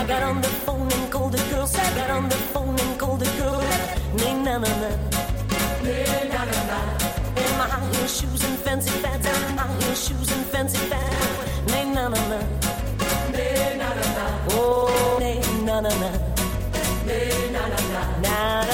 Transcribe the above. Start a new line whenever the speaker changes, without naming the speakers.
I got on the phone and called the girl. I got on the phone and called the girl. Nay, na na na. Nay, na na na. In my high heel shoes and fancy pads. And high heel shoes and fancy pads. Nay, na na na. Nay, na na na. Oh, nay, na na na. Nay, na na na. Na na.